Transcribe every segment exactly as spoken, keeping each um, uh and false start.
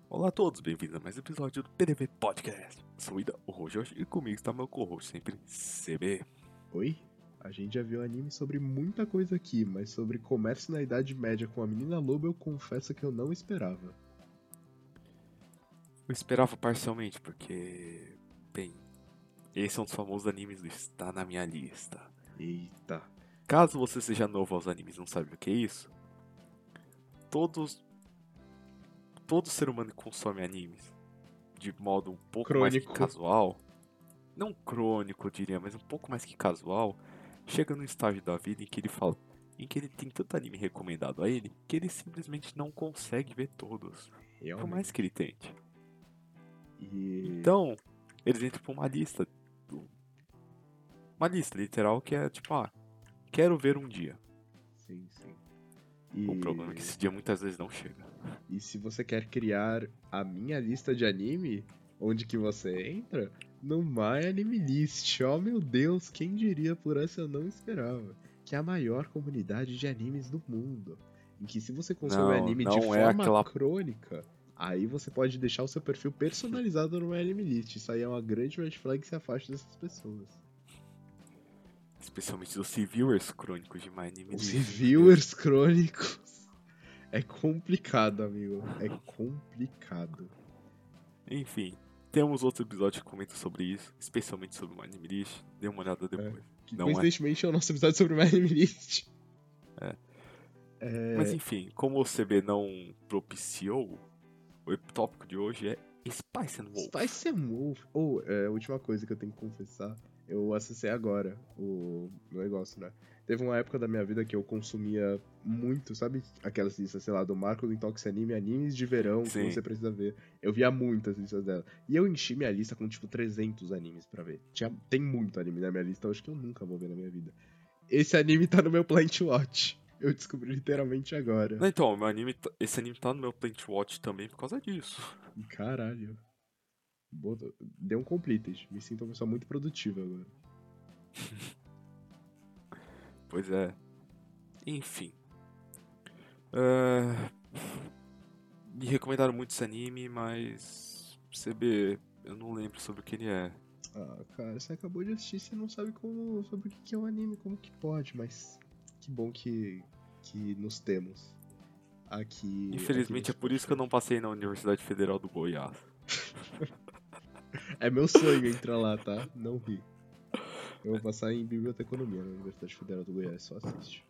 Olá a todos, bem-vindos a mais um episódio do P D V Podcast. Sou o Ida, o Rojo, e comigo está meu co-host sempre, C B. Oi? A gente já viu anime sobre muita coisa aqui, mas sobre comércio na Idade Média com a menina lobo eu confesso que eu não esperava. Eu esperava parcialmente, porque, bem, esse é um dos famosos animes do Está na Minha Lista. Eita. Caso você seja novo aos animes e não sabe o que é isso, todos, todo ser humano que consome animes de modo um pouco mais que Crônico. casual, não crônico eu diria, mas um pouco mais que casual, chega num estágio da vida em que ele fala, em que ele tem tanto anime recomendado a ele, que ele simplesmente não consegue ver todos, por mais Realmente. que ele tente. E... Então, eles entram pra uma lista, do- uma lista literal que é tipo, ah, quero ver um dia. Sim, sim. O problema é que E... esse dia muitas vezes não chega. e se você quer criar a minha lista de anime, onde que você entra? No My Anime List. Oh meu Deus, quem diria, por essa eu não esperava. Que é a maior comunidade de animes do mundo. Em que se você consome Não, anime de não é forma aquela. crônica, aí você pode deixar o seu perfil personalizado no My Anime List. Isso aí é uma grande red flag que se afaste dessas pessoas. Especialmente dos reviewers crônicos de My Anime Os List, reviewers crônicos é complicado, amigo. É complicado. enfim, temos outro episódio que comenta sobre isso, especialmente sobre o Anime List. Dê uma olhada É, depois. que Não é? coincidentemente é o nosso episódio sobre o My Anime List. É. Mas É, enfim, como o C B não propiciou, o tópico de hoje é Spice and Wolf. Spice and Wolf. Ou, é, a última coisa que eu tenho que confessar, eu acessei agora o negócio, né? Teve uma época da minha vida que eu consumia muito, sabe? Aquelas listas, sei lá, do Marco do Intox Anime, animes de verão que Sim. você precisa ver. Eu via muitas listas dela. E eu enchi minha lista com, tipo, trezentos animes pra ver. Tinha, tem muito anime na minha lista, eu acho que eu nunca vou ver na minha vida. Esse anime tá no meu Plant Watch. Eu descobri literalmente agora. Não, então, meu anime, tá- esse anime tá no meu Plant Watch também por causa disso. Caralho. Botou- Deu um completed. Me sinto uma pessoa muito produtiva agora. Pois é. Enfim. É, me recomendaram muito esse anime, mas C B, eu não lembro sobre o que ele é. Ah, cara, você acabou de assistir, você não sabe como, sobre o que que é o anime, como que pode, mas que bom que, que nos temos aqui, aqui Infelizmente é nesse por isso que eu não podcast. passei na Universidade Federal do Goiás. É meu sonho entrar lá, tá? Não ri. Eu vou passar em biblioteconomia na Universidade Federal do Goiás, só assiste.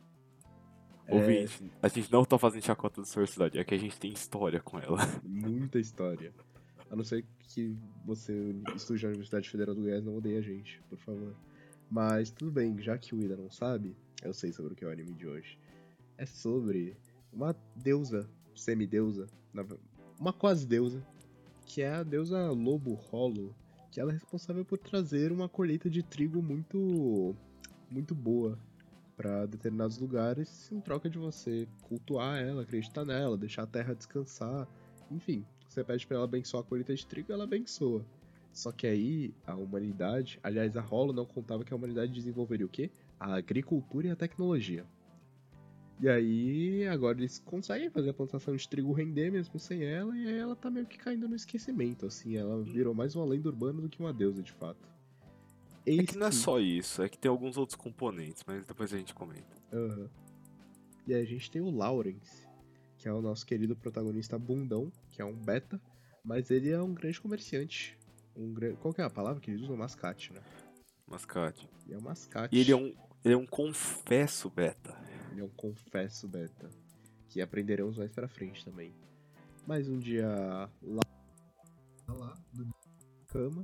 É Ouvinte, a gente não tá fazendo chacota da sua universidade, é que a gente tem história com ela. muita história. A não ser que você estude na Universidade Federal do Goiás, não odeie a gente, por favor. Mas tudo bem, já que o Ida não sabe, eu sei sobre o que é o anime de hoje. É sobre uma deusa, semideusa, na ve- uma quase deusa, que é a deusa Lobo Rolo, que ela é responsável por trazer uma colheita de trigo muito muito boa para determinados lugares, em troca de você cultuar ela, acreditar nela, deixar a terra descansar, enfim, você pede para ela abençoar a colheita de trigo, ela abençoa. Só que aí a humanidade, aliás, a Rolo não contava que a humanidade desenvolveria o quê? A agricultura e a tecnologia. E aí, agora eles conseguem fazer a plantação de trigo render mesmo sem ela, e aí ela tá meio que caindo no esquecimento, assim, ela virou mais uma lenda urbana do que uma deusa, de fato. É Eis que não é que... só isso, é que tem alguns outros componentes, mas depois a gente comenta. Aham. E aí a gente tem o Lawrence, que é o nosso querido protagonista bundão, que é um beta, mas ele é um grande comerciante. Um gran... Qual que é a palavra que eles usam? Mascate, né? Mascate. Ele é um E ele é mascate. um, ele é um confesso beta. Ele é um confesso beta, que aprenderemos mais pra frente também. Mas um dia lá, lá, do cama,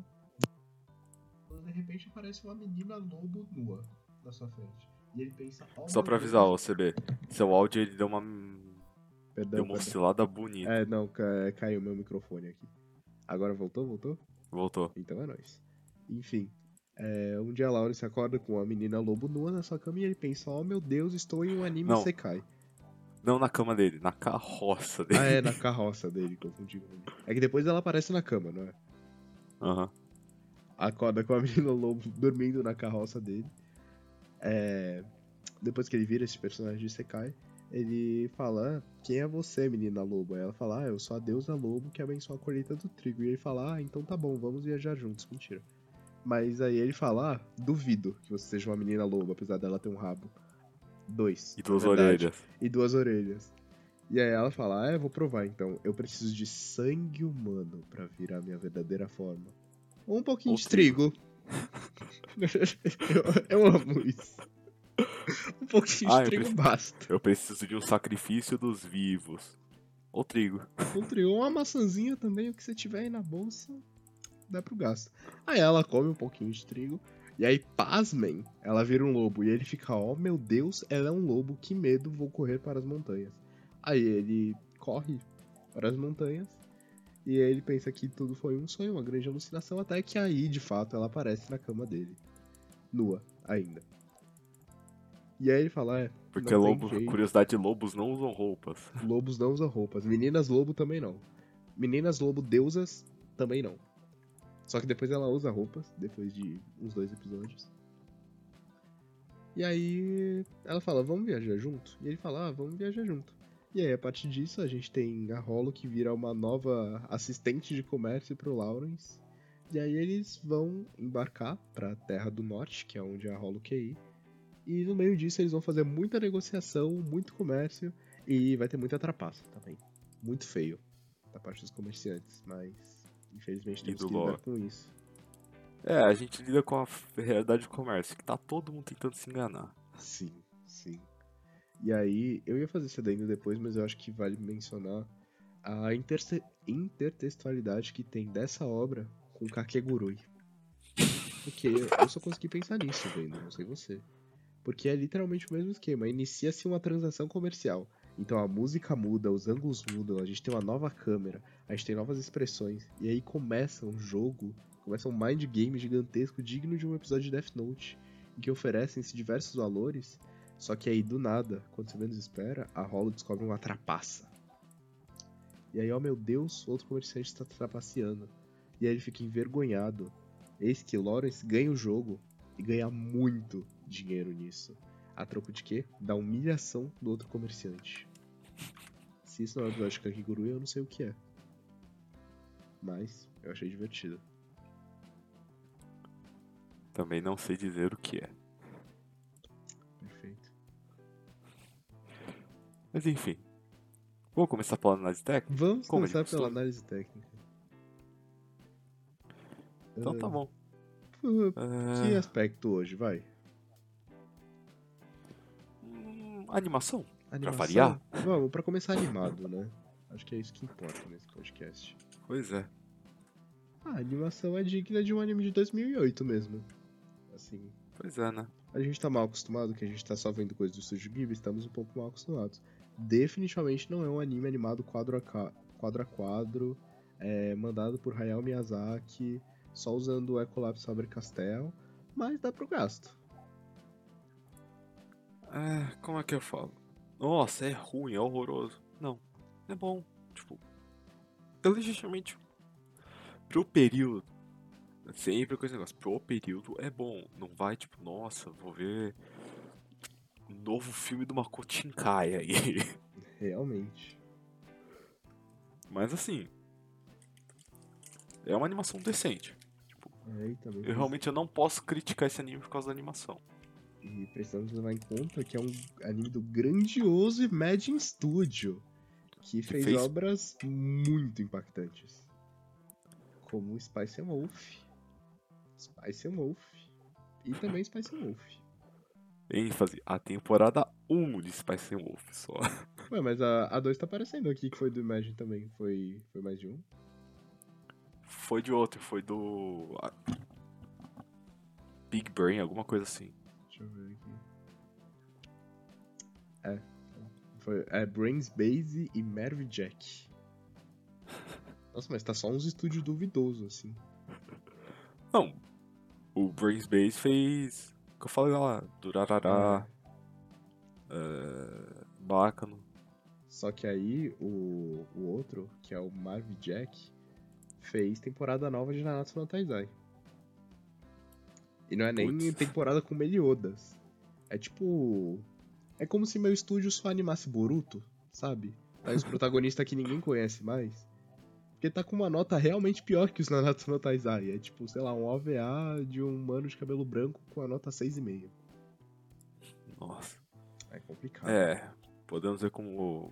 de repente aparece uma menina lobo nua na sua frente. E ele pensa, oh Só meu pra avisar, Deus. ô C B, seu áudio ele deu uma, deu Perdão, uma perdão. oscilada bonita. É, não, ca- caiu meu microfone aqui. Agora voltou, voltou? Voltou. Então é nóis. Enfim, é, um dia a Laura se acorda com a menina lobo nua na sua cama e ele pensa, oh meu Deus, estou em um anime Não, Sekai. não na cama dele, na carroça Ah, é, dele. na carroça dele, confundi. É que depois ela aparece na cama, não é? Aham. Acorda com a menina lobo dormindo na carroça dele. É, depois que ele vira esse personagem de Sekai. ele fala, ah, quem é você, menina lobo? Aí ela fala, ah, eu sou a deusa lobo que abençoa a colheita do trigo. E ele fala, ah, então tá bom, vamos viajar juntos. Mentira. Mas aí ele fala, ah, duvido que você seja uma menina lobo, apesar dela ter um rabo. Dois, E na duas verdade. orelhas. E duas orelhas. E aí ela fala, ah, eu vou provar então. Eu preciso de sangue humano pra virar minha verdadeira forma. Ou um pouquinho Ou de trigo. trigo. eu, eu amo isso. Um pouquinho de Ah, eu, trigo preci- basta. eu preciso de um sacrifício dos vivos. Ou trigo. Um trigo, uma maçãzinha também, o que você tiver aí na bolsa, dá pro gasto. Aí ela come um pouquinho de trigo. E aí, pasmem, ela vira um lobo. E ele fica, ó, oh, meu Deus, ela é um lobo, que medo, vou correr para as montanhas. Aí ele corre para as montanhas. E aí ele pensa que tudo foi um sonho, uma grande alucinação, até que aí, de fato, ela aparece na cama dele. Nua, ainda. E aí ele fala, é, Porque não tem lobo, jeito. curiosidade, lobos não usam roupas. Lobos não usam roupas. Meninas lobo também não. Meninas lobo deusas também não. Só que depois ela usa roupas, depois de uns dois episódios. E aí ela fala, vamos viajar junto? E ele fala, ah, vamos viajar junto. E aí, a partir disso, a gente tem a Hollow que vira uma nova assistente de comércio pro Lawrence. E aí eles vão embarcar pra Terra do Norte, que é onde a Hollow quer ir. E no meio disso eles vão fazer muita negociação, muito comércio e vai ter muita trapaça também. Muito feio da parte dos comerciantes, mas infelizmente E temos do que lidar lore. com isso. É, a gente lida com a realidade do comércio, que tá todo mundo tentando se enganar. Sim, sim. E aí, eu ia fazer esse adendo depois, mas eu acho que vale mencionar a interse- intertextualidade que tem dessa obra com Kakegurui. Porque eu só consegui pensar nisso vendo, não sei você. Porque é literalmente o mesmo esquema. Inicia-se uma transação comercial. Então a música muda, os ângulos mudam, a gente tem uma nova câmera, a gente tem novas expressões. E aí começa um jogo, começa um mind game gigantesco digno de um episódio de Death Note, em que oferecem-se diversos valores. Só que aí do nada, quando você menos espera, a Hollow descobre uma trapaça. E aí, ó meu Deus, outro comerciante está trapaceando. E aí ele fica envergonhado. Eis que Lawrence ganha o jogo e ganha muito dinheiro nisso. A troco de quê? Da humilhação do outro comerciante. Se isso não é um episódio de Kakigurui, eu não sei o que é. Mas eu achei divertido. Também não sei dizer o que é. Perfeito. Mas enfim. Vou começar pela análise técnica? Vamos Como é de começar pela costume? análise técnica. Então tá bom. Uh, que É... aspecto hoje, vai? hum, animação? Pra Animação? variar? Vamos, pra começar animado, né? Acho que é isso que importa nesse podcast. Pois é. Ah, a animação é digna de um anime de dois mil e oito mesmo. Assim, Pois é, né? a gente tá mal acostumado, que a gente tá só vendo coisas do Estúdio Ghibli, estamos um pouco mal acostumados. Definitivamente não é um anime animado quadro a, ca- quadro, a quadro, é, mandado por Hayao Miyazaki, só usando o Ecolab Faber-Castell, mas dá pro gasto. É, como é que eu falo? Nossa, é ruim, é horroroso. Não, é bom. Tipo, é legitimamente pro período. Sempre com esse negócio, pro período é bom. Não vai tipo, nossa, vou ver um novo filme do Makoto Shinkai aí. Realmente. Mas assim, é uma animação decente. Tipo, É, e também eu preci- realmente eu não posso criticar esse anime por causa da animação. e precisamos levar em conta que é um anime do grandioso Imagine Studio, que Que fez fez obras muito impactantes, como Spice and Wolf, Spice and Wolf e também Spice and Wolf. ênfase a temporada um de Spice and Wolf só. Ué, mas a, a dois tá aparecendo aqui que foi do Imagine também. Foi, foi mais de um? Foi de outro, foi do ah, Big Brain, alguma coisa assim. Deixa eu ver aqui. É. Foi, é Brains Base e Merv Jack. Nossa, mas tá só uns estúdios duvidosos, assim. Não, o Brains Base fez. O que eu falei lá, Durarará, é, Bácano. Só que aí o, o outro, que é o Marv Jack, fez temporada nova de Nanatsu no Taizai. E não é nem Putz, temporada com Meliodas. É tipo É como se meu estúdio só animasse Boruto, sabe? Tá aí os protagonistas que ninguém conhece mais. Porque tá com uma nota realmente pior que os Nanatsu no Taizai. É tipo, sei lá, um O V A de um mano de cabelo branco com a nota seis vírgula cinco. Nossa. É complicado. É, podemos ver como.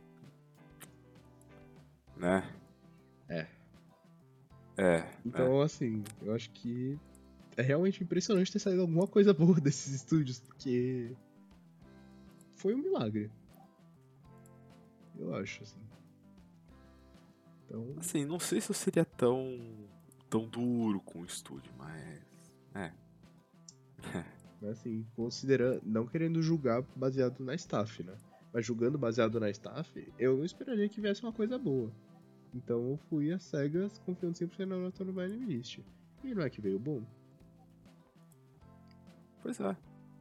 Né? É. É, Então, né? assim, eu acho que é realmente impressionante ter saído alguma coisa boa desses estúdios, porque foi um milagre. Eu acho, assim. Então, Assim, não sei se eu seria tão. tão duro com o estúdio, mas. É. mas assim, considerando, não querendo julgar baseado na staff, né? Mas julgando baseado na staff, eu não esperaria que viesse uma coisa boa. Então eu fui às cegas confiando cem por cento na nota no Blind List. E não é que veio bom? Pois é.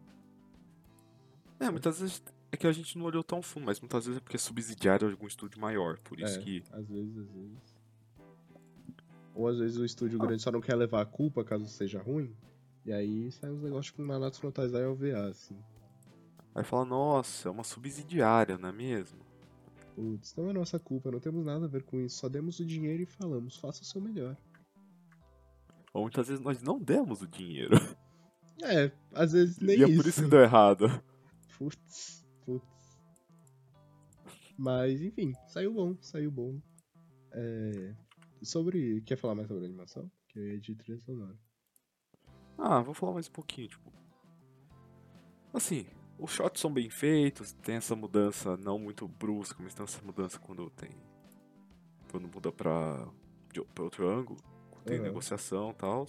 É, muitas vezes é que a gente não olhou tão fundo, mas muitas vezes é porque é subsidiário de algum estúdio maior. Por isso É, que. às vezes, às vezes. Ou às vezes o estúdio grande só não quer levar a culpa caso seja ruim. E aí sai uns negócios com Nanatsu no Taizai O V A, assim. Aí fala, nossa, é uma subsidiária, não é mesmo? Putz, não é nossa culpa, não temos nada a ver com isso. Só demos o dinheiro e falamos, faça o seu melhor. Ou muitas vezes nós não demos o dinheiro. É, às vezes nem E é por isso isso. que deu errado. Putz, putz. Mas, enfim, saiu bom, saiu bom. É... Sobre. Quer falar mais sobre a animação? Que eu ia de trilha sonora. Ah, vou falar mais um pouquinho, tipo. Assim, os shots são bem feitos, tem essa mudança não muito brusca, mas tem essa mudança quando tem. Quando muda pra, de- pra outro ângulo, quando tem Aham. negociação e tal.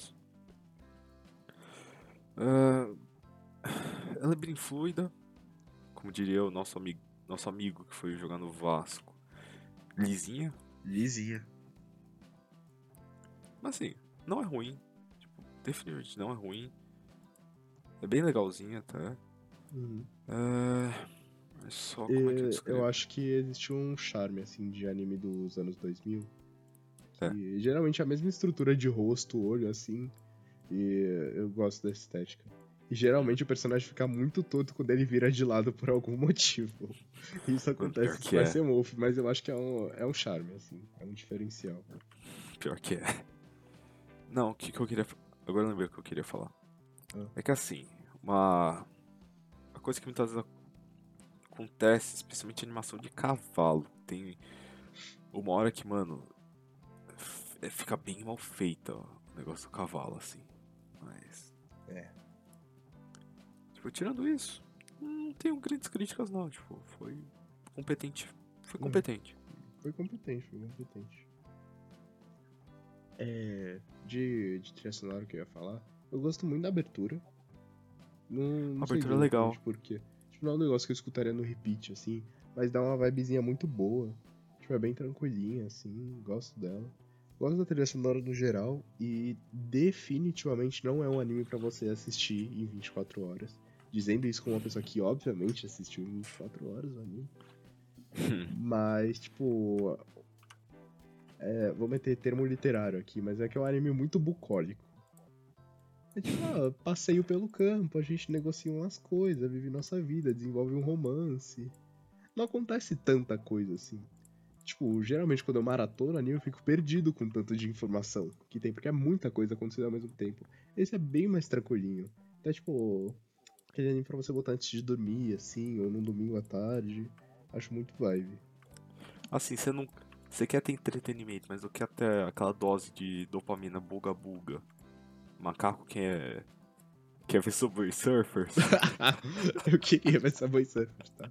Ah, ela é bem fluida, como diria o nosso amigo, nosso amigo que foi jogar no Vasco. Lisinha, Lisinha. mas assim, não é ruim. Tipo, definitivamente não é ruim. É bem legalzinha até. Uhum. É, mas só como é que eu E eu descrevo? acho que existe um charme, assim, de anime dos anos dois mil. É, Que geralmente é a mesma estrutura de rosto, olho, assim. E eu gosto da estética. E uhum. geralmente o personagem fica muito tonto quando ele vira de lado por algum motivo. Isso Mano, pior acontece que com é. S M Wolf, mas eu acho que é um, é um charme, assim. É um diferencial. Pior que é. Não, o que, que eu queria. fa- Agora eu lembrei o que eu queria falar. Ah, É que assim, uma, uma coisa que muitas vezes acontece, especialmente em animação de cavalo. Tem uma hora que, mano, f- é, fica bem mal feita ó, o negócio do cavalo, assim. Mas. é. Tipo, tirando isso, não tenho grandes críticas não. Tipo, foi competente. Foi Não, competente. foi competente, foi competente. É. De, de trilha sonora que eu ia falar, eu gosto muito da abertura. Não, A não sei abertura é dizer exatamente legal. por quê. Tipo, não é um negócio que eu escutaria no repeat, assim, mas dá uma vibezinha muito boa. Tipo, é bem tranquilinha, assim, gosto dela. Gosto da trilha sonora no geral e definitivamente não é um anime pra você assistir em vinte e quatro horas. Dizendo isso como uma pessoa que obviamente assistiu em vinte e quatro horas o anime. Mas, tipo, é, vou meter termo literário aqui, mas é que é um anime muito bucólico. É tipo, ah, passeio pelo campo, a gente negocia umas coisas, vive nossa vida, desenvolve um romance. Não acontece tanta coisa assim. Tipo, geralmente quando eu maratono anime eu fico perdido com tanto de informação que tem, porque é muita coisa acontecendo ao mesmo tempo. Esse é bem mais tranquilinho. Então, é, tipo, aquele anime pra você botar antes de dormir, assim, ou num domingo à tarde. Acho muito vibe. Assim, você não. Você quer ter entretenimento, mas não quer ter aquela dose de dopamina buga-buga. Macaco que é. Quer ver sobre surfers? Eu queria ver essa Boy Surfers, tá?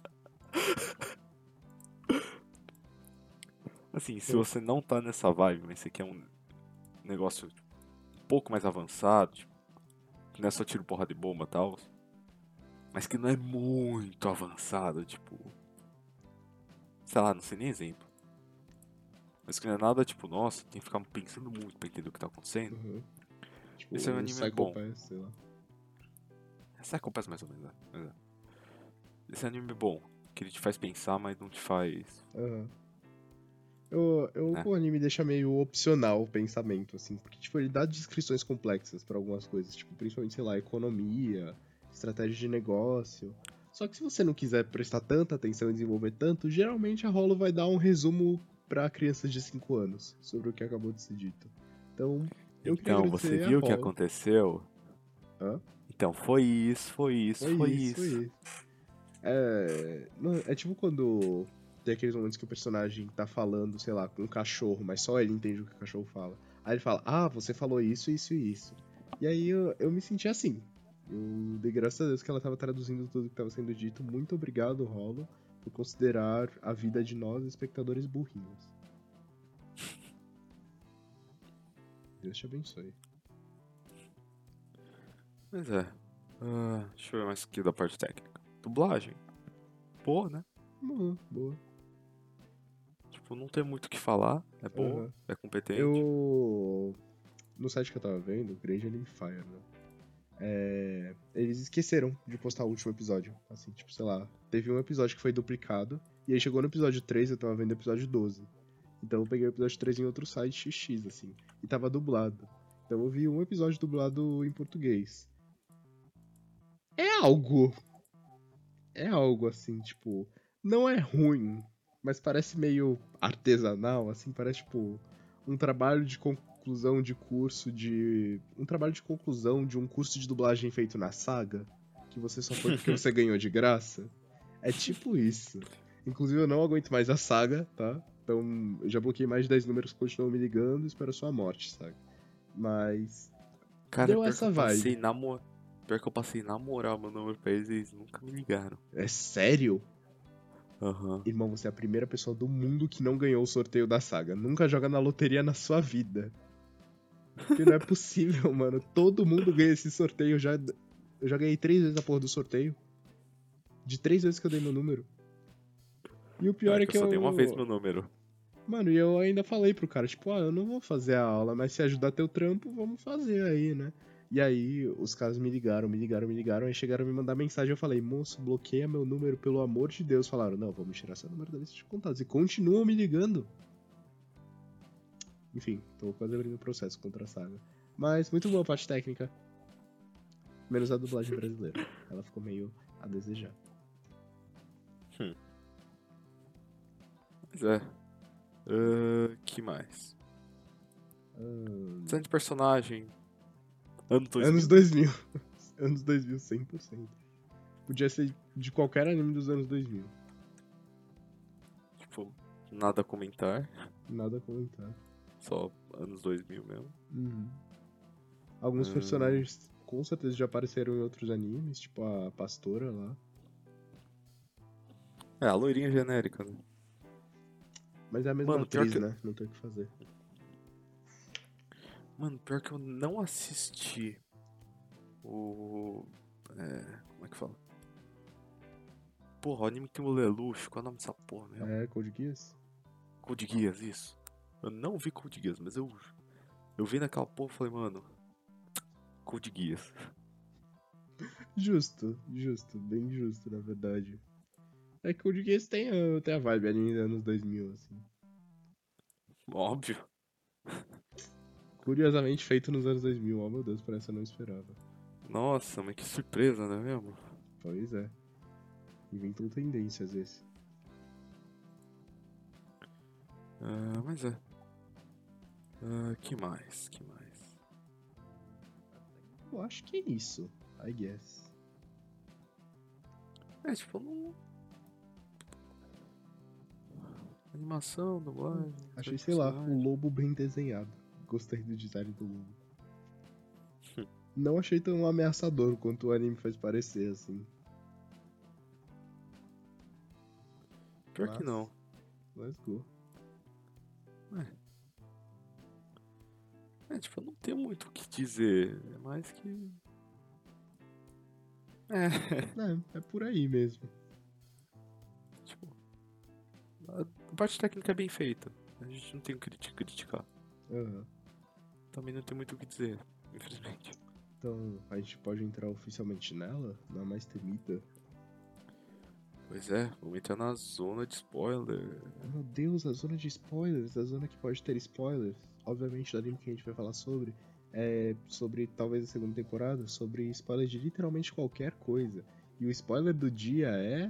Assim, se Eu- você não tá nessa vibe, mas você quer um negócio tipo, um pouco mais avançado, tipo, que não é só tiro, porra de bomba e tal, mas que não é muito avançado, tipo. Sei lá, não sei nem exemplo. Mas que não é nada tipo, nossa, tem que ficar pensando muito pra entender o que tá acontecendo. Uhum. Tipo, Esse é um um anime Psycho bom. Pass, sei lá. Essa acontece mais ou menos, né? Mas é. Esse é um anime bom, que ele te faz pensar, mas não te faz. Aham. Eu, eu, Né? o anime deixa meio opcional o pensamento, assim, porque, tipo, ele dá descrições complexas pra algumas coisas, tipo, principalmente, sei lá, economia, estratégia de negócio, Só que se você não quiser prestar tanta atenção e desenvolver tanto, geralmente a Hollow vai dar um resumo pra crianças de cinco anos sobre o que acabou de ser dito. Então, eu queria Então, você agradecer a viu o que Hollow. aconteceu? Hã? Então, foi isso, foi isso, Foi foi isso, foi isso. isso. É, não, é tipo quando tem aqueles momentos que o personagem tá falando, sei lá, com um cachorro, mas só ele entende o que o cachorro fala. Aí ele fala, ah, você falou isso, isso e isso. E aí eu, eu me senti assim. Eu dei graças a Deus que ela tava traduzindo tudo que tava sendo dito. Muito obrigado, Rolo, por considerar a vida de nós, espectadores, burrinhos. Deus te abençoe. Mas é. Ah, deixa eu ver mais aqui da parte técnica. Dublagem. Boa, né? Boa, boa. Tipo, não tem muito o que falar. É boa, Aham. é competente. Eu. No site que eu tava vendo, Grande Anime Fire, né? É, eles esqueceram de postar o último episódio. Assim, tipo, sei lá, teve um episódio que foi duplicado, e aí chegou no episódio três, eu tava vendo o episódio doze. Então eu peguei o episódio três em outro site X X, assim, e tava dublado. Então eu vi um episódio dublado em português. É algo. É algo assim, tipo, não é ruim, mas parece meio artesanal, assim, parece tipo um trabalho de conclusão de curso de. Um trabalho de conclusão de um curso de dublagem feito na saga, que você só foi porque você ganhou de graça. É tipo isso. Inclusive eu não aguento mais a saga, tá? Então eu já bloqueei mais de dez números que continuam me ligando e espero a sua morte, sabe? Mas. Cara, Deu pior que essa eu vibe. passei na mo... Pior que eu passei na moral meu número pra eles e eles nunca me ligaram. É sério? Aham. Irmão, você é a primeira pessoa do mundo que não ganhou o sorteio da saga. Nunca joga na loteria na sua vida. Porque não é possível, mano. Todo mundo ganha esse sorteio. Eu já, eu já ganhei três vezes a porra do sorteio. De três vezes que eu dei meu número. E o Não, pior é é que eu que só dei uma vez eu. meu número. Mano, e eu ainda falei pro cara, tipo, ah, eu não vou fazer a aula, mas se ajudar teu trampo, vamos fazer aí, né? E aí, os caras me ligaram, me ligaram, me ligaram, aí chegaram a me mandar mensagem. Eu falei, moço, bloqueia meu número, pelo amor de Deus. Falaram, não, vamos tirar seu número da lista de contatos. E continuam me ligando. Enfim, tô quase abrindo o processo contra a saga. Mas muito boa a parte técnica. Menos a dublagem brasileira. Ela ficou meio a desejar. Hum. Mas é. Uh, que mais? Ahn, Design de personagem. Ano Anos dois mil. dois mil. Anos dois mil, cem por cento. Podia ser de qualquer anime dos anos dois mil. Tipo, nada a comentar. Nada a comentar. Só anos dois mil mesmo. Uhum. Alguns Hum. personagens com certeza já apareceram em outros animes, tipo a pastora lá. É, a loirinha genérica, né? Mas é a mesma Mano, pior atriz, que. né? Não tem o que fazer. Mano, pior que eu não assisti o. É. Como é que fala? Porra, o anime tem o Lelouch. Qual é o nome dessa porra mesmo? É, Code Geass? Code Geass, isso. Eu não vi Code Geass, mas eu. Eu vi naquela porra e falei, mano. Code Geass. Justo, justo, bem justo, na verdade. É que Code Geass tem, a- tem a vibe ali dos anos dois mil, assim. Óbvio. Curiosamente feito nos anos dois mil, oh meu Deus, parece que eu não esperava. Nossa, mas que surpresa, não é mesmo? Pois é. Inventam tendências esse. Ah, mas é. Ah, que mais? Que mais? Eu acho que é isso, I guess. É, tipo, não. Animação, dublagem. Achei, design de sei lá, o personagem. lobo bem desenhado. Gostei do design do lobo. Não achei tão ameaçador quanto o anime faz parecer, assim. Pior Mas, que não. let's go. É, tipo, eu não tenho muito o que dizer. É mais que. É, É, é por aí mesmo. tipo. A parte técnica é bem feita. A gente não tem o que criti- criticar. Aham. Também não tem muito o que dizer, infelizmente. Então, a gente pode entrar oficialmente nela? Na mais temida. Pois é, vamos entrar na zona de spoiler. Oh, meu Deus, a zona de spoilers, a zona que pode ter spoilers. Obviamente, do anime que a gente vai falar sobre é sobre talvez a segunda temporada, sobre spoilers de literalmente qualquer coisa. E o spoiler do dia é...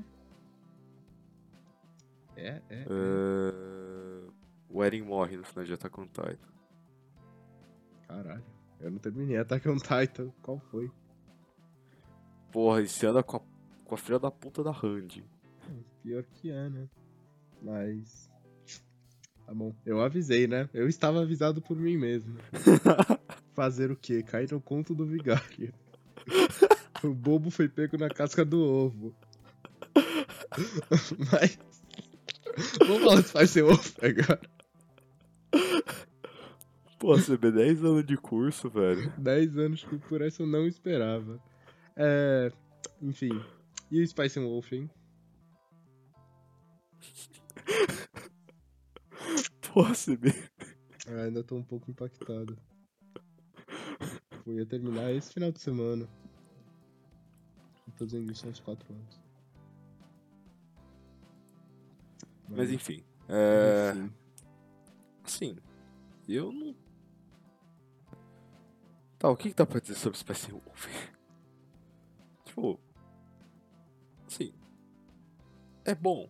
É, é, é. Uh, o Eren morre no final de Attack on Titan. Caralho, eu não terminei Attack on Titan. Qual foi? Porra, e você anda com a, com a filha da puta da Randy. Pior que é, né? Mas... Tá bom. Eu avisei, né? Eu estava avisado por mim mesmo. Fazer o quê? Cair no conto do vigário. O bobo foi pego na casca do ovo. Mas... Vamos falar de Spice Wolf agora. Pô, C B dez anos de curso, velho. dez anos que por essa eu não esperava. É... Enfim. E o Spice Wolf, hein? Pô, C B. Ah, ainda tô um pouco impactado. Eu ia terminar esse final de semana. Eu tô dizendo isso há uns quatro anos. Mas enfim. É... Enfim. Assim, eu não... Tá, o que que dá pra dizer sobre Spice Wolf? Tipo... Assim... É bom.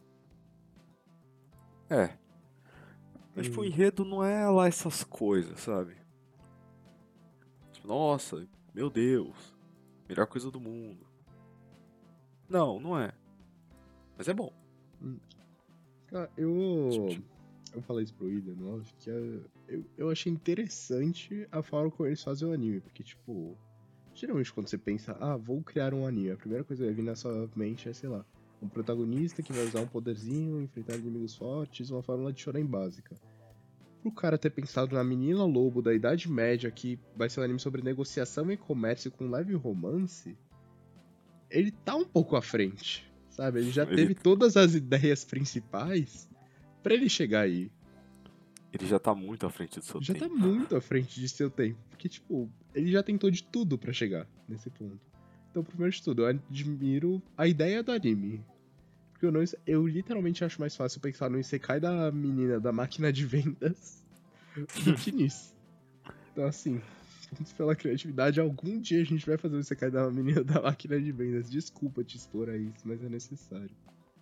É. Mas, tipo, o Hum. enredo não é lá essas coisas, sabe? Tipo, nossa, meu Deus. Melhor coisa do mundo. Não, não é. Mas é bom. Cara, eu... Eu falei isso pro Ida no off, que é- eu, eu achei interessante a forma como eles fazem o anime, porque, tipo... Geralmente quando você pensa, ah, vou criar um anime, a primeira coisa que vai vir na sua mente é, sei lá, um protagonista que vai usar um poderzinho, enfrentar inimigos fortes, uma fórmula de shonen básica. Pro cara ter pensado na menina lobo da Idade Média, que vai ser um anime sobre negociação e comércio com leve romance, ele tá um pouco à frente, sabe? Ele já Ele- teve todas as ideias principais pra ele chegar aí. Ele já tá muito à frente do seu Já tá tempo. muito à frente de seu tempo, porque, tipo, ele já tentou de tudo pra chegar nesse ponto. Então, primeiro de tudo, eu admiro a ideia do anime. Porque eu, não, eu literalmente acho mais fácil pensar no Isekai da menina da máquina de vendas do que nisso. Então, assim, pontos pela criatividade. Algum dia a gente vai fazer o Isekai da menina da máquina de vendas. Desculpa te expor a isso, mas é necessário.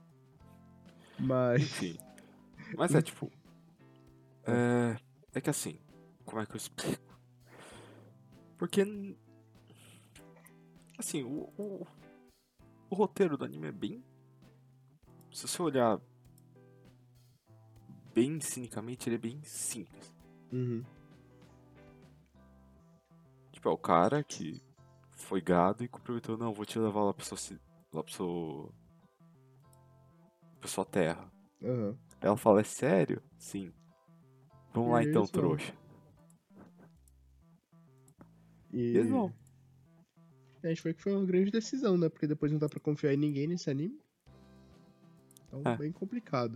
Mas. Enfim. Mas é tipo. É. É que assim. Como é que eu explico? Porque. Assim, o, o, o roteiro do anime é bem. Se você olhar bem cinicamente, ele é bem simples. Uhum. Tipo, é o cara que foi gado e comprometeu, não, vou te levar lá pra sua, ci- lá pra sua, pra sua terra. Aham. Ela fala, é sério? Sim. Vamos E lá aí então, eles vão. trouxa. E eles E. vão. A gente foi que foi uma grande decisão, né? Porque depois não dá pra confiar em ninguém nesse anime. Então, É. bem complicado.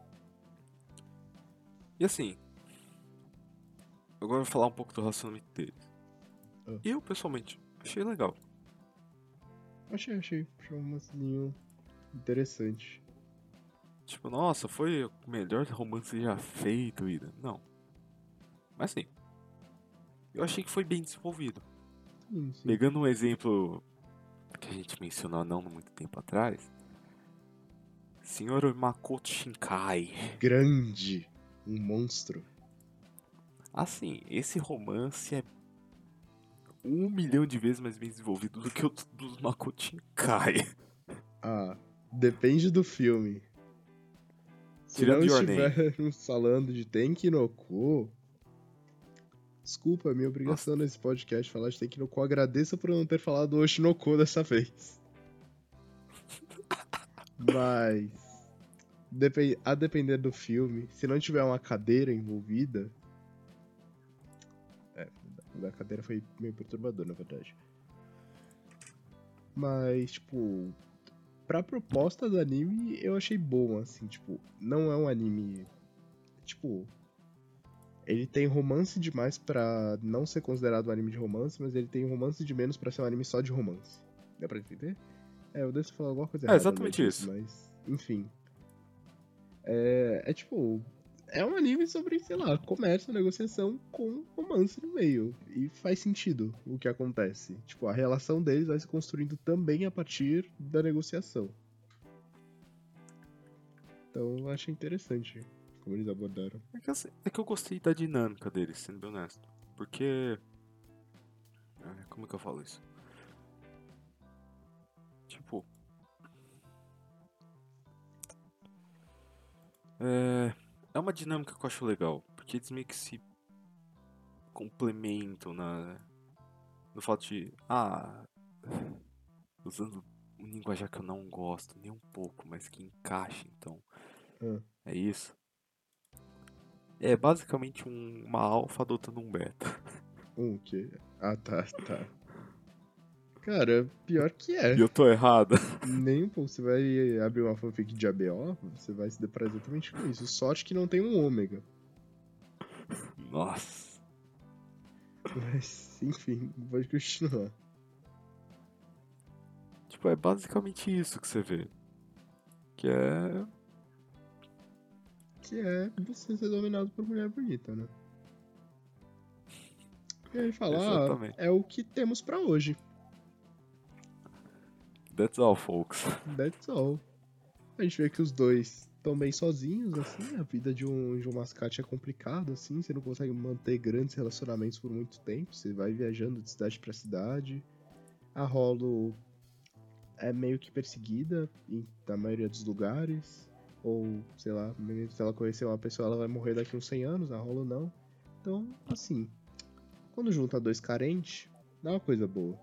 E assim, agora eu vou falar um pouco do relacionamento deles. Ah. Eu, pessoalmente, achei legal. Achei, achei. Achei um romancezinho interessante. Tipo, nossa, foi o melhor romance já feito, Ida. Não. Mas assim, eu achei que foi bem desenvolvido. Sim, sim. Pegando um exemplo que a gente mencionou não muito tempo atrás, senhor Makoto Shinkai. Grande. Um monstro. Assim, esse romance é um milhão de vezes mais bem desenvolvido do que o dos Makoto Shinkai. Ah, depende do filme. Se Tirando não Your Name. estivermos falando de Tenki no Ko... Desculpa, é minha Nossa, obrigação nesse podcast falar de Tenki no Ko. Agradeço por eu não ter falado Oshinoko dessa vez. Mas... depen- a depender do filme, se não tiver uma cadeira envolvida... É, o da cadeira foi meio perturbador, na verdade. Mas, tipo... Pra proposta do anime, eu achei bom, assim, tipo... Não é um anime... Tipo... Ele tem romance demais pra não ser considerado um anime de romance, mas ele tem romance de menos pra ser um anime só de romance. Dá pra entender? É, eu devo falar alguma coisa é errada no meio exatamente disso, isso. mas... Enfim. É, é tipo... é um anime sobre, sei lá, comércio, negociação com romance no meio. E faz sentido o que acontece. Tipo, a relação deles vai se construindo também a partir da negociação. Então eu achei interessante como eles abordaram. É que, assim, é que eu gostei da dinâmica deles, sendo bem honesto. Porque. é, Como é que eu falo isso? Tipo. É, é uma dinâmica que eu acho legal. Porque eles meio que se complementam na, no fato de. Ah. Usando um linguajar que eu não gosto nem um pouco, mas que encaixa, então. Ah, É isso. É basicamente um- uma alfa adotando um beta. um que. Ah, tá, tá. Cara, pior que é. E eu tô errado. Nem um pouco. Você vai abrir uma fanfic de A B O, você vai se deparar exatamente com isso. Sorte que não tem um ômega. Nossa. Mas, enfim, pode continuar. Tipo, é basicamente isso que você vê. Que é. Que é você ser dominado por mulher bonita, né? E aí fala, ah, Exatamente. é o que temos pra hoje. That's all, folks. That's all. A gente vê que os dois estão bem sozinhos, assim. A vida de um, de um mascate é complicada, assim. Você não consegue manter grandes relacionamentos por muito tempo. Você vai viajando de cidade pra cidade. A Hollow é meio que perseguida em, na maioria dos lugares. Ou, sei lá, se ela conhecer uma pessoa, ela vai morrer daqui uns cem anos. A Hollow não. Então, assim, quando junta dois carentes, dá uma coisa boa.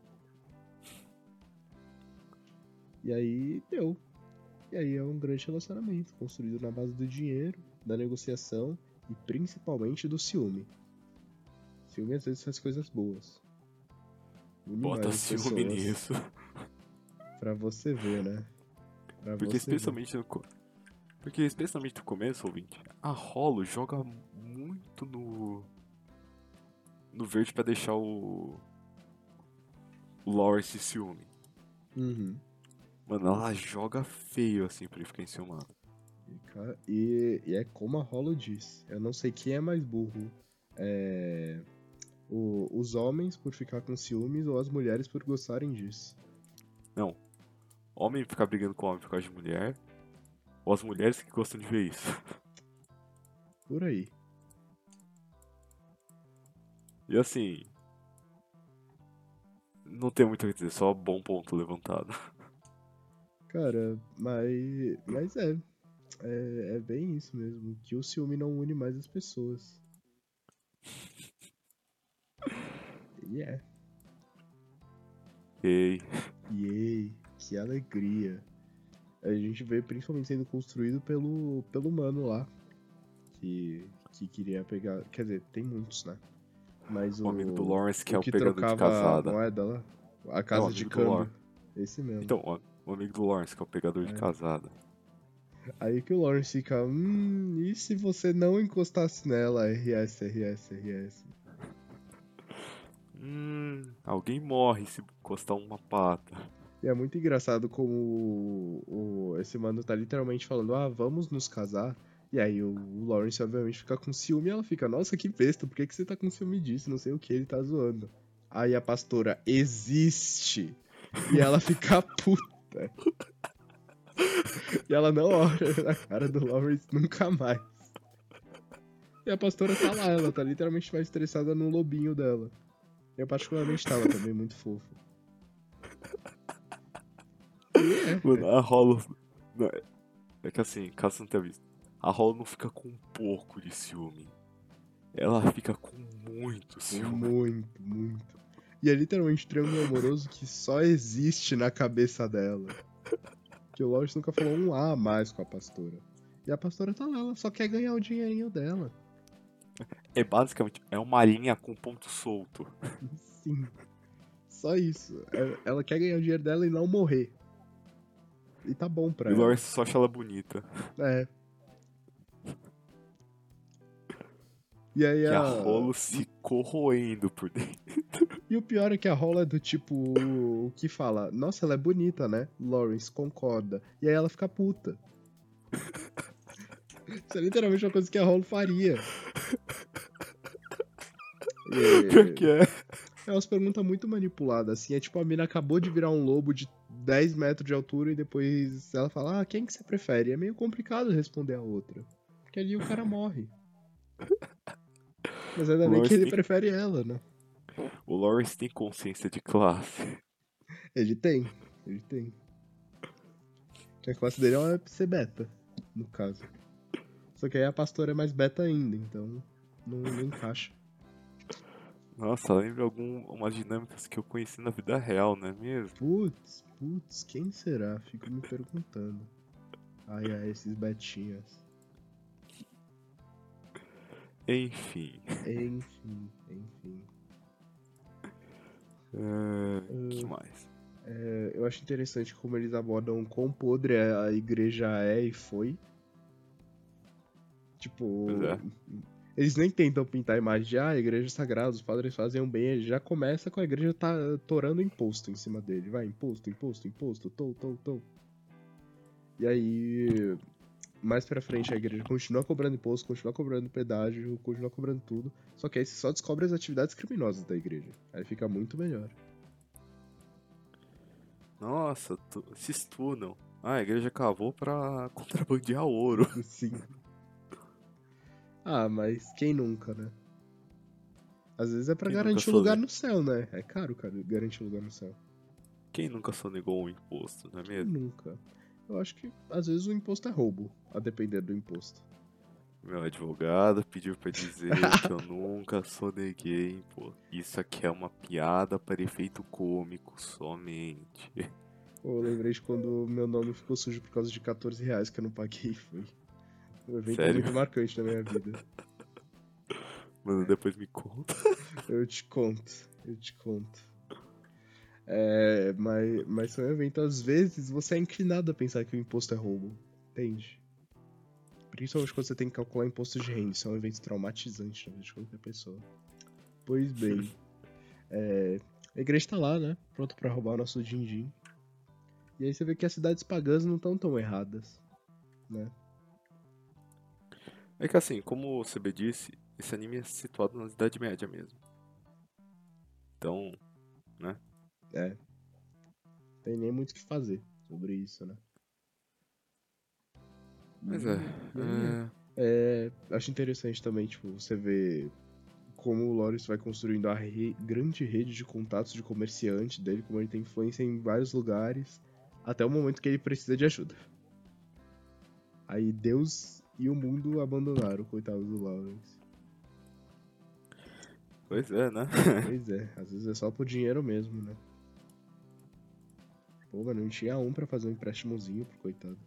E aí deu. E aí é um grande relacionamento, construído na base do dinheiro, da negociação e principalmente do ciúme. Ciúme às vezes faz coisas boas. Une mais Bota as ciúme pessoas. nisso. Pra você ver, né? Pra Porque você ver. especialmente no. co- Porque especialmente no começo, ouvinte, a Rolo joga muito no. No verde pra deixar o. O Lawrence ciúme. Uhum. Mano, ela joga feio assim pra ele ficar enciumado. E, cara, e, e é como a Hollow diz. Eu não sei quem é mais burro. É, o- os homens por ficar com ciúmes ou as mulheres por gostarem disso. Não. Homem ficar brigando com homem por causa de mulher. Ou as mulheres que gostam de ver isso. Por aí. E assim. Não tem muito o que dizer, só bom ponto levantado. Cara, mas, mas é, é. É bem isso mesmo. Que o ciúme não une mais as pessoas. E é. Ei. Yay, que alegria. A gente vê principalmente sendo construído pelo, pelo mano lá. Que, que queria pegar. Quer dizer, tem muitos, né? Mas O amigo do o. Lawrence que O é o que pegador de trocava a casada. moeda lá. A É o casa de amigo do câmbio. Lawrence. Esse mesmo. Então, o o amigo do Lawrence que é o pegador de É. casada. Aí que o Lawrence fica. Hum, e se você não encostasse nela? R S, R S, R S. Hum. Alguém morre se encostar uma pata. E é muito engraçado como o, o- esse mano tá literalmente falando, ah, vamos nos casar. E aí o, o Lawrence obviamente fica com ciúme e ela fica, nossa, que besta, por que, que você tá com ciúme disso? Não sei o que, ele tá zoando. Aí a pastora existe. E ela fica puta. E ela não olha na cara do Lawrence nunca mais. E a pastora tá lá, ela tá literalmente mais estressada no lobinho dela. Eu particularmente tava também, muito fofo. E é, Mano, a Hollow. Não, é é que assim, caso você não tenha visto, a Hollow não fica com um pouco de ciúme. Ela fica com muito ciúme. muito, muito. E é literalmente um triângulo amoroso que só existe na cabeça dela. Que o Lawrence nunca falou um A a mais com a pastora. E a pastora tá lá, ela só quer ganhar o dinheirinho dela. É basicamente, é uma linha com ponto solto. Sim. Só isso. É- Ela quer ganhar o dinheiro dela e não morrer. E tá bom pra E o ela. Lawrence só acha ela bonita. É. E aí E a a. Hollow se corroendo por dentro. E o pior é que a Rola é do tipo. O que fala? Nossa, ela é bonita, né? Lawrence concorda. E aí ela fica puta. Isso é literalmente uma coisa que a Rolo faria. Pior E... que é. É umas perguntas muito manipuladas, assim. É tipo, a mina acabou de virar um lobo de dez metros de altura e depois ela fala, ah, quem que você prefere? É meio complicado responder a outra. Porque ali o cara morre. Mas ainda O bem que Lawrence ele tem, prefere ela, né? o Lawrence tem consciência de classe. Ele tem, ele tem. Que a classe dele é ser beta, no caso. Só que aí a pastora é mais beta ainda, então não, não encaixa. Nossa, lembra algumas dinâmicas que eu conheci na vida real, não é mesmo? Putz, putz, quem será? Fico me perguntando. Ai, ai, esses betinhas. Enfim. Enfim, enfim. Uh, que Uh, mais? é, eu acho interessante como eles abordam quão podre a igreja é e foi. Pois Tipo, é. eles nem tentam pintar a imagem de, ah, a igreja é sagrada, os padres fazem um bem. Ele já começa com a igreja tá torando imposto em cima dele. Vai, imposto, imposto, imposto, tô, tô, tô. E aí, mais pra frente, a igreja continua cobrando imposto, continua cobrando pedágio, continua cobrando tudo. Só que aí você só descobre as atividades criminosas da igreja. Aí fica muito melhor. Nossa, tu, se tunam. Ah, a igreja cavou pra contrabandear ouro. Sim. Ah, mas quem nunca, né? Às vezes é pra Quem nunca garantir um lugar sone... no céu, né? É caro, cara, garantir um lugar no céu. Quem nunca sonegou um imposto, não é Quem mesmo? nunca? Eu acho que às vezes o imposto é roubo, a depender do imposto. Meu advogado pediu pra dizer que eu nunca soneguei imposto. Isso aqui é uma piada para efeito cômico somente. Pô, eu lembrei de quando meu nome ficou sujo por causa de quatorze reais que eu não paguei. Foi um evento Sério? muito marcante na minha vida. Mano, depois me conta. Eu te conto, eu te conto. É, mas, mas são eventos, às vezes, você é inclinado a pensar que o imposto é roubo. Entende? Principalmente quando você tem que calcular imposto de renda. Isso é um evento traumatizante na vida de qualquer pessoa. Pois bem, é, a igreja tá lá, né? Pronto pra roubar o nosso din-din. E aí você vê que as cidades pagãs não estão tão erradas, né? É que assim, como o C B disse, esse anime é situado na Idade Média mesmo. Então, né? É, tem nem muito o que fazer sobre isso, né? Mas é. E, e aí é. é... É, acho interessante também, tipo, você vê como o Lawrence vai construindo a re- grande rede de contatos de comerciante dele, como ele tem influência em vários lugares, até o momento que ele precisa de ajuda. Aí Deus e o mundo abandonaram, coitado do Lawrence. Pois é, né? Pois é, às vezes é só por dinheiro mesmo, né? Pô, mas não tinha um pra fazer um empréstimozinho pro coitado.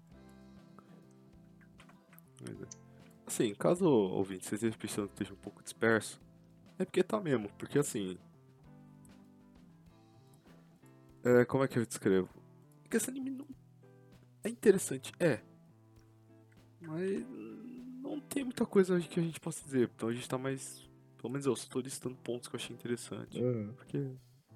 Pois é. Assim, caso ouvinte, vocês estejam esteja um pouco disperso, é porque tá mesmo. Porque assim, é, como é que eu descrevo? Porque esse anime não é interessante, é. Mas não tem muita coisa que a gente possa dizer. Então a gente tá mais. Pelo menos eu estou listando pontos que eu achei interessante. Aham. Porque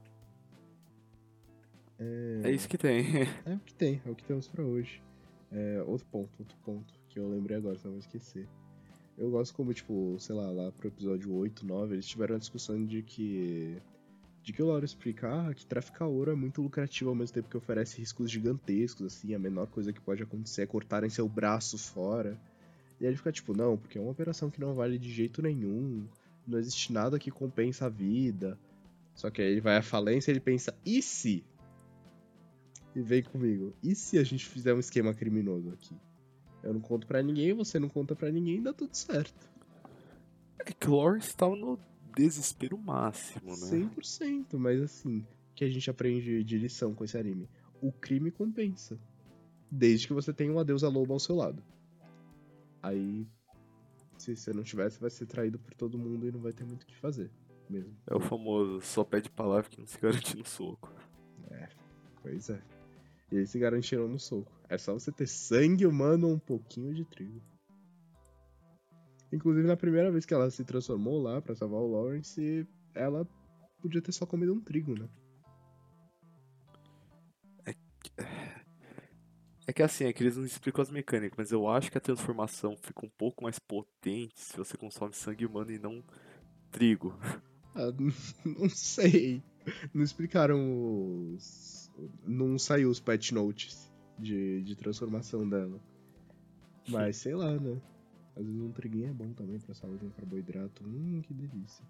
é É... isso que tem. é o que tem, é o que temos pra hoje. É, outro ponto, outro ponto que eu lembrei agora, senão eu vou esquecer. Eu gosto como, tipo, sei lá, lá pro episódio oito, nove, eles tiveram a discussão de que. De que o Lauro explica ah, que traficar ouro é muito lucrativo ao mesmo tempo que oferece riscos gigantescos, assim, a menor coisa que pode acontecer é cortarem seu braço fora. E aí ele fica tipo, não, porque é uma operação que não vale de jeito nenhum, não existe nada que compensa a vida. Só que aí ele vai à falência e ele pensa, e se? E vem comigo, e se a gente fizer um esquema criminoso aqui? Eu não conto pra ninguém, você não conta pra ninguém, dá tudo certo. É que o Lawrence estava no desespero máximo, né? cem por cento, mas assim, o que a gente aprende de lição com esse anime? O crime compensa. Desde que você tenha uma deusa loba ao seu lado. Aí, se você não tiver, você vai ser traído por todo mundo e não vai ter muito o que fazer. Mesmo. É o famoso só pede palavra que não se garante no soco. É, pois é. E eles se garantiram no soco. É só você ter sangue humano ou um pouquinho de trigo. Inclusive, na primeira vez que ela se transformou lá pra salvar o Lawrence, ela podia ter só comido um trigo, né? É É que assim, é que eles não explicam as mecânicas, mas eu acho que a transformação fica um pouco mais potente se você consome sangue humano e não trigo. Ah, não sei. Não explicaram os. Não saiu os patch notes de, de transformação dela. Mas sei lá, né? Às vezes um triguinho é bom também pra saúde, um carboidrato. Hum, que delícia.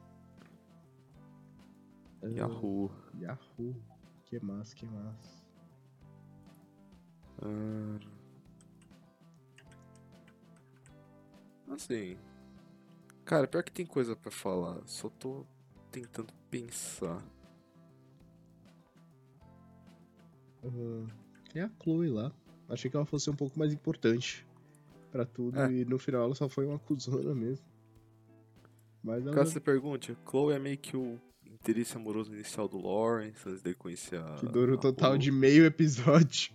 Ah, Yahoo. Yahoo. Que massa, que massa. Ah, assim. Cara, pior que tem coisa pra falar. Só tô tentando pensar. Ah, tem a Chloe lá. Achei que ela fosse um pouco mais importante pra tudo É, e no final ela só foi uma cuzona mesmo. Mas ela caso já. você pergunte, Chloe é meio que o interesse amoroso inicial do Lawrence, antes de conhecer Que a, dura um a total de Rue. meio episódio.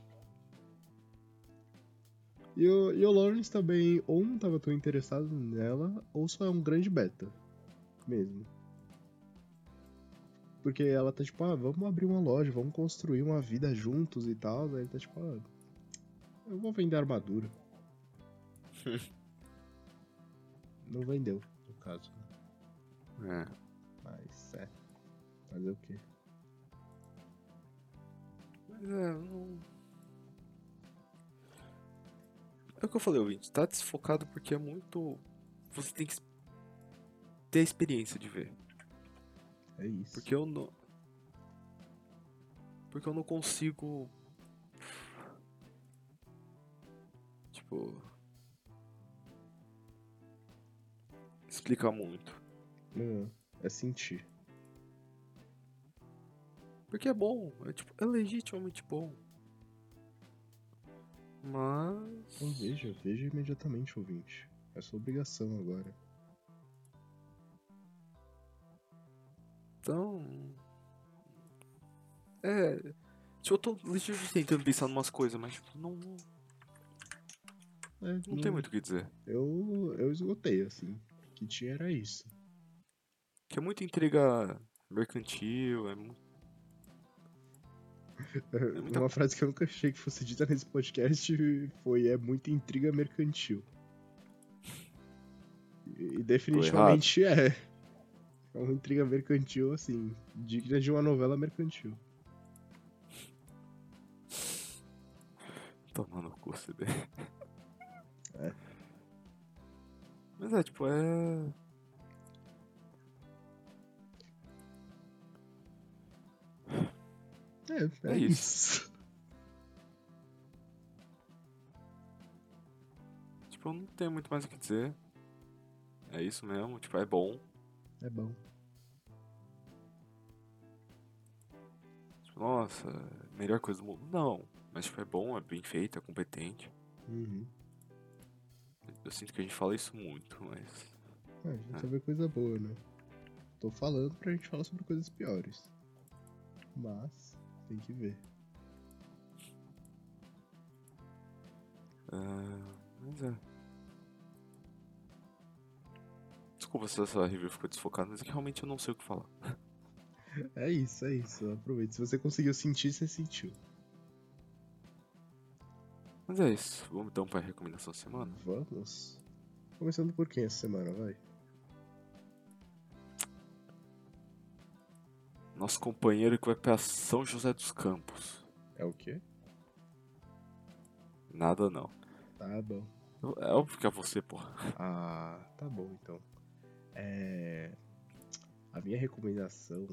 E o, e o Lawrence também ou não tava tão interessado nela, ou só é um grande beta. Mesmo. Porque ela tá tipo, ah, vamos abrir uma loja, vamos construir uma vida juntos e tal. Aí ele tá tipo, ah, eu vou vender armadura. Não vendeu, no caso. É. Mas é. Fazer o quê? Mas é, não... É o que eu falei, ouvinte, tá desfocado porque é muito. Você tem que ter a experiência de ver. É isso. Porque eu não. Porque eu não consigo. Tipo. Explicar muito. Não, é sentir. Porque é bom, é, tipo, é legitimamente bom. Então Mas. veja, veja imediatamente, ouvinte. É sua obrigação agora. Então. É. Tipo, eu tô legitimamente tentando pensar em umas coisas, mas tipo, não, não, É, não tem não, muito o que dizer. eu, eu esgotei, assim. O que tinha era isso. Que é muita intriga mercantil, é, mu- é muita. Uma frase que eu nunca achei que fosse dita nesse podcast foi: é muita intriga mercantil. E, e Tô errado. definitivamente é. É uma intriga mercantil, assim, digna de uma novela mercantil. Tomando no cu, C D. É, Mas é, tipo, é. é, É é isso. isso. Tipo, eu não tenho muito mais o que dizer. É isso mesmo, tipo, é bom. É bom. Tipo, nossa, melhor coisa do mundo. Não, mas tipo, é bom, é bem feito, é competente. Uhum. Eu sinto que a gente fala isso muito, mas. Ah, a gente É. só vê coisa boa, né? Tô falando pra gente falar sobre coisas piores. Mas, tem que ver. Ah, mas é. Desculpa se essa review ficou desfocada, mas é que realmente eu não sei o que falar. É isso, é isso. Aproveita. Se você conseguiu sentir, você sentiu. Mas é isso. Vamos então para a recomendação da semana? Vamos. Começando por quem essa semana, vai? Nosso companheiro que vai para São José dos Campos. É o quê? Nada não. Tá bom. É óbvio que é você, porra. Ah, tá bom então. É. A minha recomendação.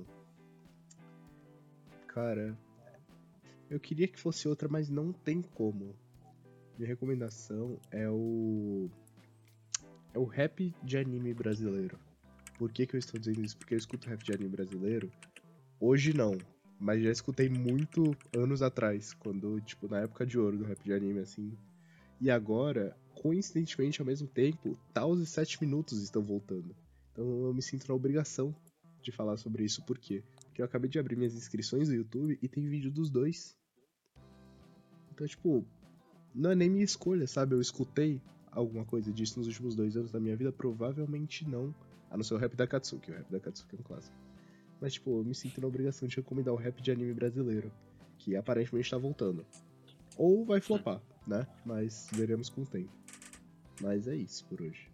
Cara, eu queria que fosse outra, mas não tem como. Minha recomendação é o. É o rap de anime brasileiro. Por que, que eu estou dizendo isso? Porque eu escuto rap de anime brasileiro. Hoje não, mas já escutei muito anos atrás, quando, tipo, na época de ouro do rap de anime, assim. E agora, coincidentemente, ao mesmo tempo, Taos e sete Minutos estão voltando. Então eu me sinto na obrigação de falar sobre isso. Por quê? Porque eu acabei de abrir minhas inscrições no YouTube e tem vídeo dos dois. Então, tipo, não é nem minha escolha, sabe? Eu escutei alguma coisa disso nos últimos dois anos da minha vida? Provavelmente não. A não ser o rap da Katsuki. O rap da Katsuki é um clássico. Mas, tipo, eu me sinto na obrigação de recomendar o rap de anime brasileiro. Que aparentemente tá voltando. Ou vai flopar, né? Mas veremos com o tempo. Mas é isso por hoje.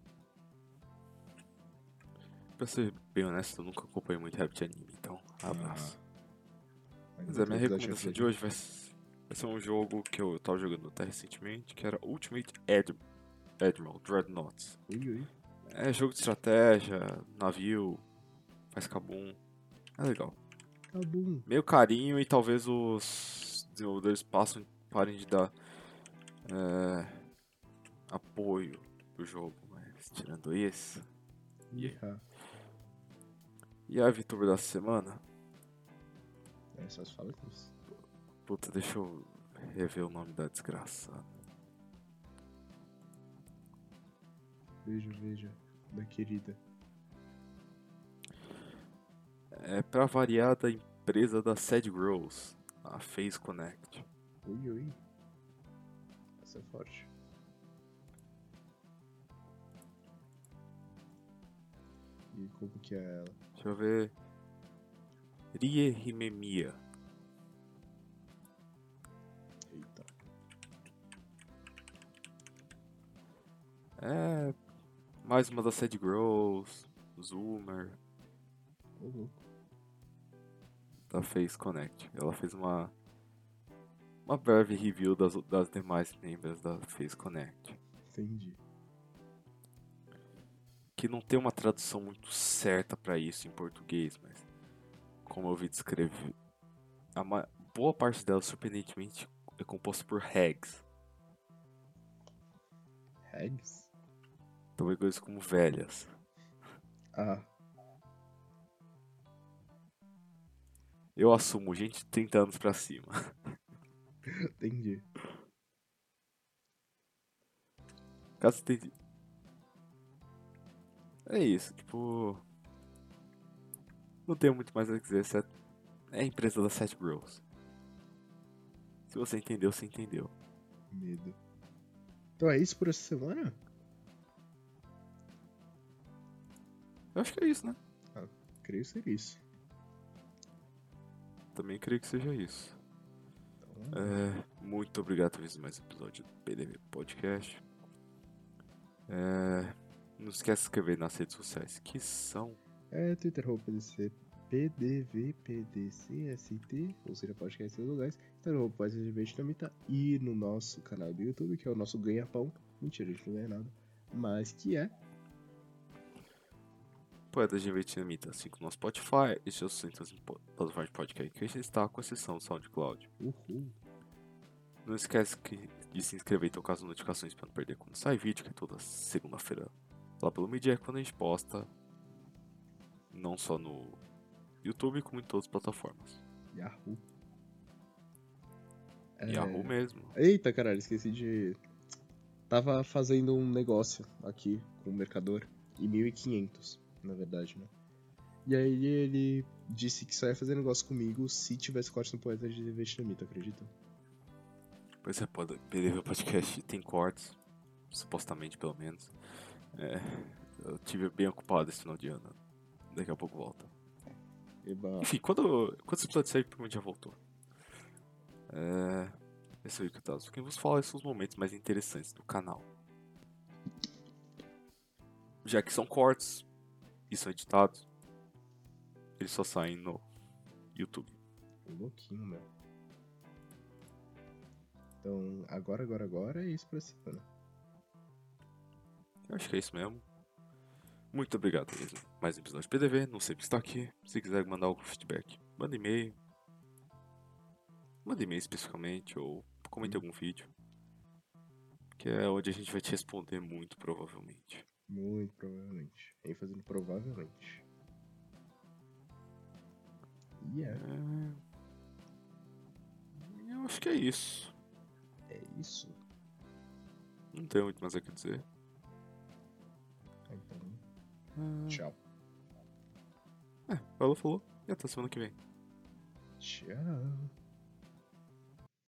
Pra ser bem honesto, eu nunca acompanhei muito rap de anime, então abraço. Ah, Mas no a outro minha episódio de recomendação rap de hoje vai ser, vai ser um jogo que eu tava jogando até recentemente, que era Ultimate Ad Admiral Dreadnoughts. Ui, ui. É jogo de estratégia, navio, faz cabum. É legal. Cabum. Meio carinho e talvez os desenvolvedores passam, parem de dar é, apoio pro jogo, mas tirando isso. E, aí? Iha. E a VTuber da semana? É, só se fala isso. Puta, deixa eu rever o nome da desgraçada. Veja, veja. Da querida. É pra variar da empresa da Sad Girls, a Face Connect. Ui, ui. Essa é forte. E como que é ela? Deixa eu ver. Rie Himemiya. Eita. É mais uma da Sad Girls, Zoomer, Ô, louco. da Face Connect. Ela fez uma uma breve review das, das demais membros da Face Connect. Entendi. Que não tem uma tradução muito certa pra isso em português, mas como eu vi descrever, a ma- boa parte dela, surpreendentemente, é composta por hags, Hags? também conhecidas como velhas. Ah, Eu assumo gente de trinta anos pra cima. entendi. Caso você tenha... É isso, tipo... Não tenho muito mais a dizer, exceto... É a empresa da Sete Girls. Se você entendeu, você entendeu. Medo. Então é isso por essa semana? Eu acho que é isso, né? Ah, creio ser isso. Também creio que seja isso. Então, É, muito obrigado por ver mais um episódio do P D V Podcast. É, não esquece de se inscrever nas redes sociais, que são... é Twitter, arroba P D C, P D V, P D C, S T, ou seja, podcast em todos os lugares. Então, arroba podcast vietnamita e no nosso canal do YouTube, que é o nosso ganha-pão. Mentira, a gente não ganha nada. Mas que é Poetas de Vietnamita, assim como no Spotify e seus centros em po- plataformas de podcast que a gente está, com exceção do SoundCloud. Uhul. Não esquece que- de se inscrever e tocar as notificações para não perder quando sai vídeo, que é toda segunda-feira lá pelo Media, quando a gente posta, não só no YouTube, como em todas as plataformas. Yahoo. É... Yahoo mesmo. Eita, caralho, esqueci de... Tava fazendo um negócio aqui com o mercador, e mil e quinhentos, na verdade, né? E aí ele disse que só ia fazer negócio comigo se tivesse corte no Poeta de Vietnamita, acredita? Pois é, pode, P D V Podcast tem cortes, supostamente pelo menos. É, eu tive bem ocupado esse final de ano. Daqui a pouco volta. Eba. Enfim, quando, quando esse episódio sair, provavelmente já voltou. É, esse é o que eu tava. Quem vos fala são os momentos mais interessantes do canal. Já que são cortes e são editados, eles só saem no YouTube. Um louquinho, meu. Então, agora, agora, agora é isso pra semana. Eu acho que é isso mesmo. Muito obrigado por mais um episódio de P D V. Não sei porque está aqui. Se quiser mandar algum feedback, manda e-mail. Manda e-mail especificamente ou comente Hum. algum vídeo. Que é onde a gente vai te responder muito provavelmente. Muito provavelmente. Aí fazendo provavelmente. E yeah. É... Eu acho que é isso. É isso. Não tenho muito mais a que dizer. Então, Ah, tchau. É, falou, falou. E até semana que vem. Tchau.